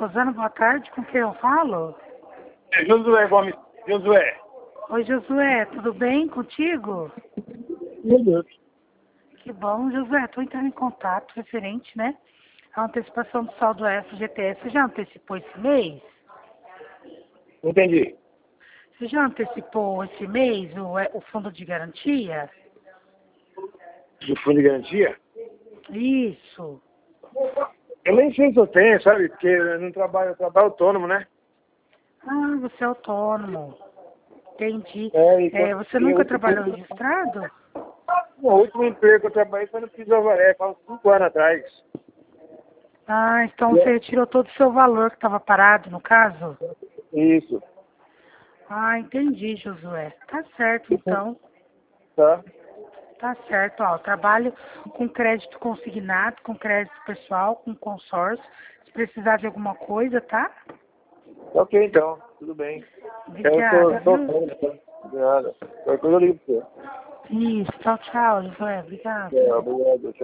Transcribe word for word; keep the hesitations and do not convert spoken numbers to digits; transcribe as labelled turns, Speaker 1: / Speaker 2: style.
Speaker 1: Rosana, boa tarde. Com quem eu falo?
Speaker 2: É Josué Gomes. Josué.
Speaker 1: Oi, Josué, tudo bem contigo?
Speaker 2: Meu Deus.
Speaker 1: Que bom, Josué. Estou entrando em contato referente, né? A antecipação do saldo F G T S. Você já antecipou esse mês?
Speaker 2: Entendi.
Speaker 1: Você já antecipou esse mês o, o fundo de garantia?
Speaker 2: Do fundo de garantia?
Speaker 1: Isso.
Speaker 2: Eu nem sei se eu tenho, sabe? Porque eu não trabalho, eu trabalho autônomo, né?
Speaker 1: Ah, você é autônomo. Entendi.
Speaker 2: É, e
Speaker 1: É,
Speaker 2: quando-
Speaker 1: você
Speaker 2: e
Speaker 1: nunca
Speaker 2: eu-
Speaker 1: trabalhou registrado?
Speaker 2: O último emprego que eu trabalhei foi no Piso Alvaré, faz uns cinco anos atrás.
Speaker 1: Ah, então
Speaker 2: E
Speaker 1: você
Speaker 2: é-
Speaker 1: retirou todo o seu valor que estava parado, no caso?
Speaker 2: Isso.
Speaker 1: Ah, entendi, Josué. Tá certo, então.
Speaker 2: Tá?
Speaker 1: Tá certo, ó. Eu trabalho com crédito consignado, com crédito pessoal, com consórcio. Se precisar de alguma coisa, tá?
Speaker 2: Ok, então. Tudo bem. Eu
Speaker 1: Obrigada,
Speaker 2: tô... tô...
Speaker 1: viu?
Speaker 2: Obrigado. Qualquer coisa eu ligo pra você.
Speaker 1: Isso, tchau, tchau, Josué. Obrigada.
Speaker 2: É, obrigado.